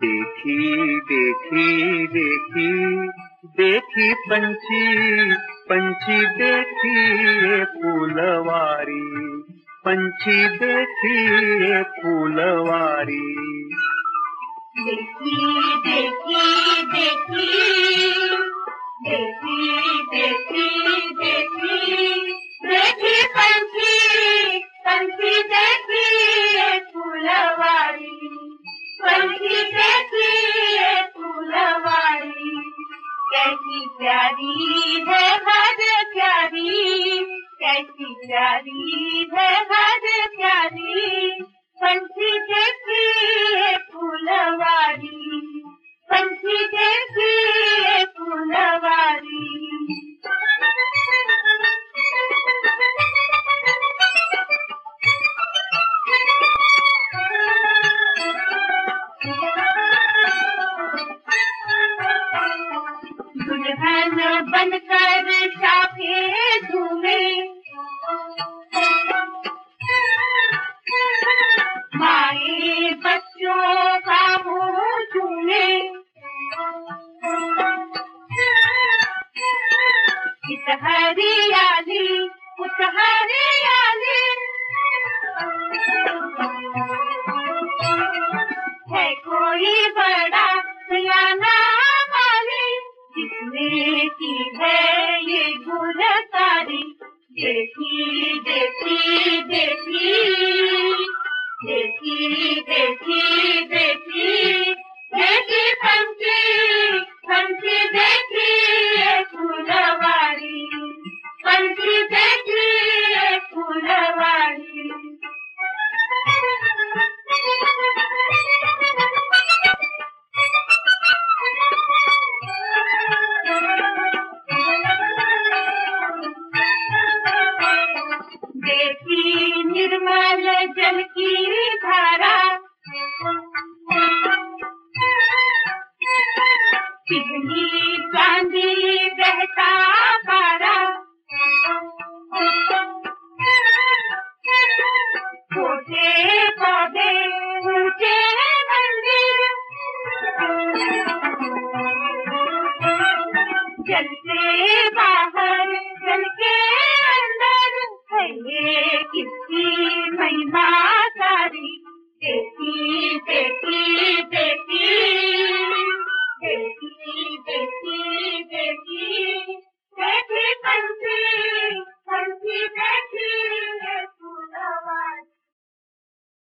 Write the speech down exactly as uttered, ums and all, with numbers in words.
देखी देखी देखी देखी पंछी पंछी देखी ये फूलवारी, पंछी देखी ये फूलवारी। देखी देखी देखी देखी देखी देखी देखी पंछी पंछी देखी ये फूलवारी, पंछी देखी ये फूलवारी। कैसी प्यारी है हर प्यारी, कैसी प्यारी है हर प्यारी। पंछी देखी ये फूलवारी, पंछी देखी ये फूलवारी। दुल्हन बनकर शाखे झूमे, माए बच्चों का मुँह चूमे। इस हरियाली उस हरियाली है कोई बड़ा सियाना वाली, जिसने की है ये गुलकारी। देखी देखी देखी देखी देखी देखी देखी पंछी पंछी देखी ये फूलवारी, पंछी देखी ये फूलवारी। देखी निर्मल जल की धारा, पिघली चांदी बहता पारा। छोटे पौधे ऊंचे मंदिर, जल से बाहर